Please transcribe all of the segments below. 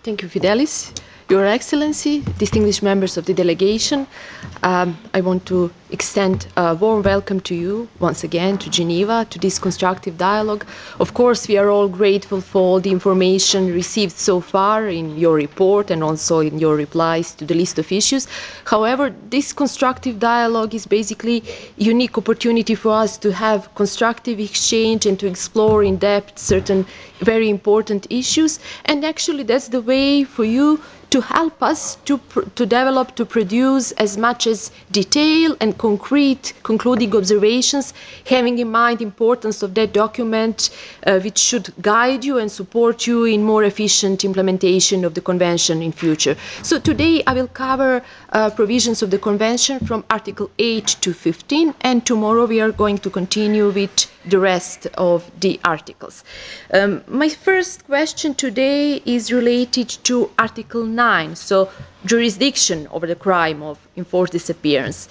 Thank you, Fidelis. Your Excellency, distinguished members of the delegation, I want to extend a warm welcome to you once again to Geneva, to this constructive dialogue. Of course, we are all grateful for all the information received so far in your report and also in your replies to the list of issues. However, this constructive dialogue is basically a unique opportunity for us to have constructive exchange and to explore in depth certain very important issues. And actually, that's the way for you to help us to develop, to produce as much as detail and concrete concluding observations, having in mind the importance of that document, which should guide you and support you in more efficient implementation of the Convention in future. So today I will cover provisions of the Convention from Article 8 to 15, and tomorrow we are going to continue with the rest of the articles. My first question today is related to Article 9, so jurisdiction over the crime of enforced disappearance.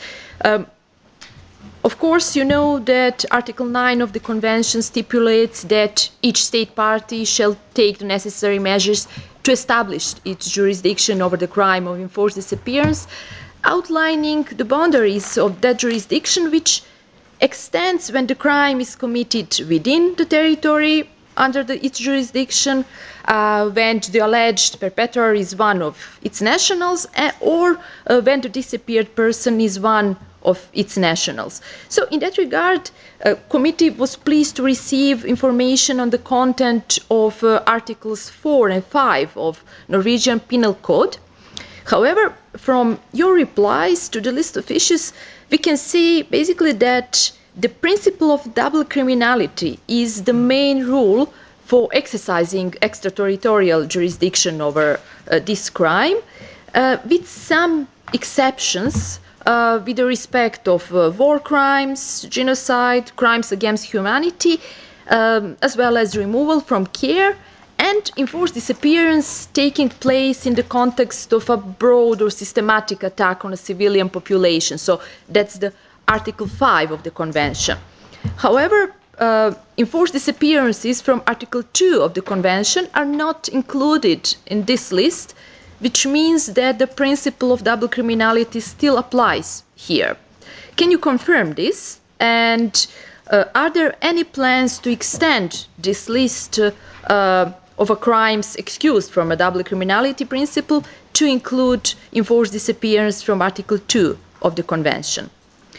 Of course, you know that Article 9 of the Convention stipulates that each state party shall take the necessary measures to establish its jurisdiction over the crime of enforced disappearance, outlining the boundaries of that jurisdiction, which extends when the crime is committed within the territory under its jurisdiction, when the alleged perpetrator is one of its nationals, or when the disappeared person is one of its nationals. So in that regard, the committee was pleased to receive information on the content of Articles 4 and 5 of Norwegian Penal Code. However, from your replies to the list of issues, we can see basically that the principle of double criminality is the main rule for exercising extraterritorial jurisdiction over this crime, with some exceptions with the respect of war crimes, genocide, crimes against humanity, as well as removal from care and enforced disappearance taking place in the context of a broad or systematic attack on a civilian population. So that's the Article 5 of the Convention. However, enforced disappearances from Article 2 of the Convention are not included in this list, which means that the principle of double criminality still applies here. Can you confirm this? And are there any plans to extend this list of crimes excused from a double criminality principle to include enforced disappearance from Article 2 of the Convention?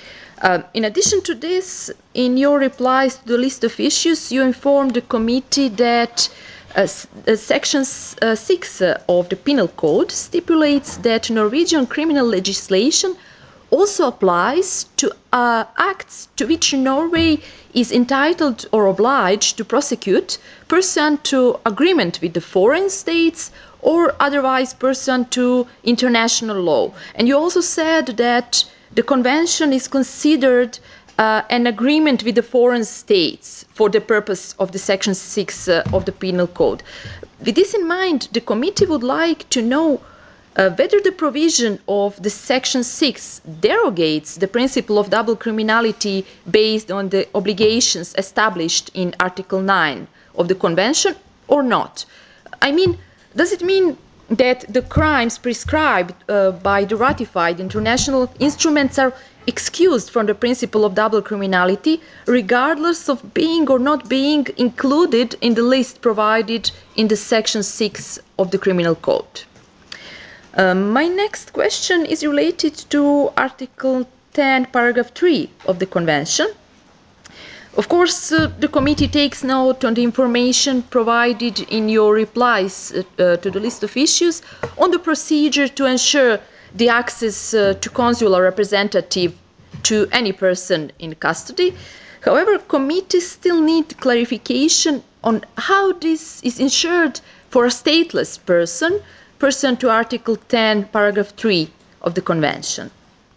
In addition to this, in your replies to the list of issues, you informed the committee that Section 6 of the Penal Code stipulates that Norwegian criminal legislation also applies to acts to which Norway is entitled or obliged to prosecute pursuant to agreement with the foreign states or otherwise pursuant to international law. And you also said that the Convention is considered an agreement with the foreign states for the purpose of the Section 6 of the Penal Code. With this in mind, the committee would like to know whether the provision of the Section 6 derogates the principle of double criminality based on the obligations established in Article 9 of the Convention or not. I mean, does it mean that the crimes prescribed by the ratified international instruments are excused from the principle of double criminality, regardless of being or not being included in the list provided in the Section 6 of the Criminal Code? My next question is related to Article 10, paragraph 3 of the Convention. Of course, the committee takes note on the information provided in your replies to the list of issues on the procedure to ensure the access to consular representative to any person in custody. However, committees still need clarification on how this is ensured for a stateless person, pursuant to Article 10, paragraph 3 of the Convention.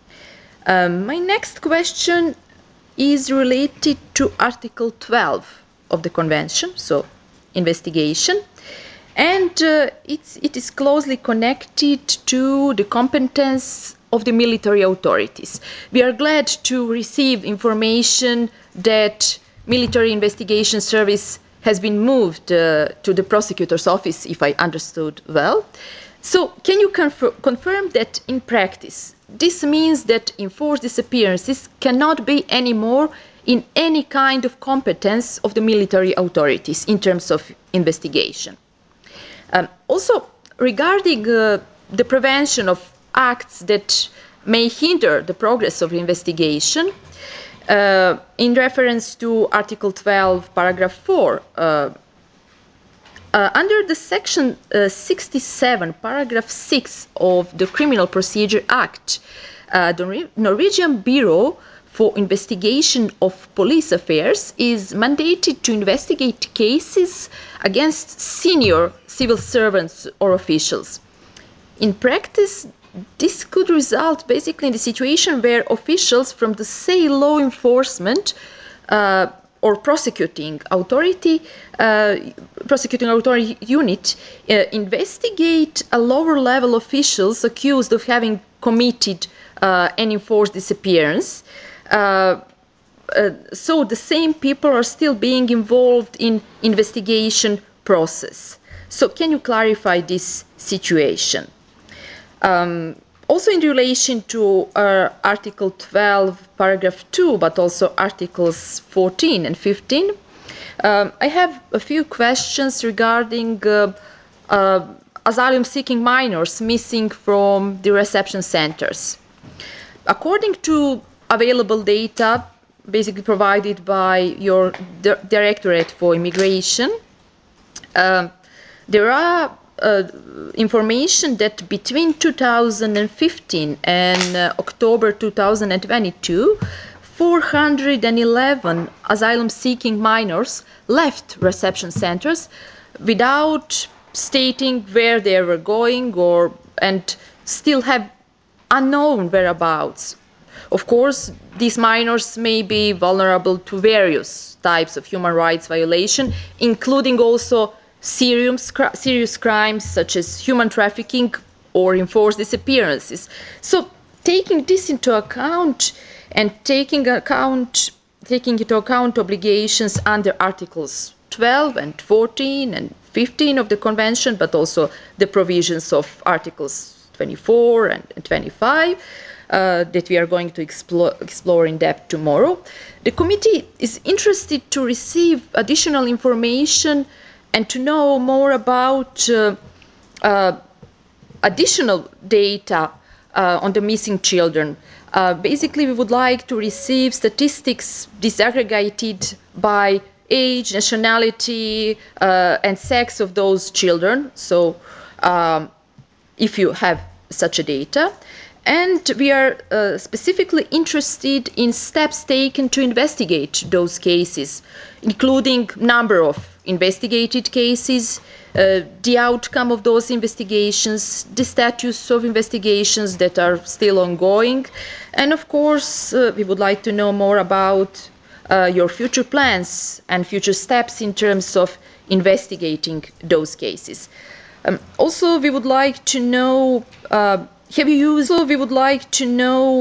My next question is related to Article 12 of the Convention, so investigation, and it is closely connected to the competence of the military authorities. We are glad to receive information that military investigation service has been moved to the prosecutor's office, if I understood well. So can you confirm that in practice, this means that enforced disappearances cannot be anymore in any kind of competence of the military authorities in terms of investigation? Also, regarding the prevention of acts that may hinder the progress of investigation, in reference to Article 12, paragraph 4, under the section 67, paragraph 6 of the Criminal Procedure Act, the Norwegian Bureau for Investigation of Police Affairs is mandated to investigate cases against senior civil servants or officials. In practice, this could result basically in the situation where officials from the, say, law enforcement or prosecuting authority unit investigate a lower level officials accused of having committed an enforced disappearance. So the same people are still being involved in investigation process. So can you clarify this situation? Also in relation to Article 12, paragraph 2, but also Articles 14 and 15, I have a few questions regarding asylum-seeking minors missing from the reception centers. According to available data, basically provided by your Directorate for Immigration, there are information that between 2015 and October 2022, 411 asylum-seeking minors left reception centers without stating where they were going and still have unknown whereabouts. Of course, these minors may be vulnerable to various types of human rights violation, including also serious crimes such as human trafficking or enforced disappearances. So taking this into account and taking into account obligations under Articles 12 and 14 and 15 of the Convention, but also the provisions of Articles 24 and 25, that we are going to explore in depth tomorrow. The committee is interested to receive additional information and to know more about additional data on the missing children. Basically, we would like to receive statistics disaggregated by age, nationality, and sex of those children. So if you have such a data. And we are specifically interested in steps taken to investigate those cases, including number of investigated cases, the outcome of those investigations, the status of investigations that are still ongoing, and of course, we would like to know more about your future plans and future steps in terms of investigating those cases. Also, we would like to know, we would like to know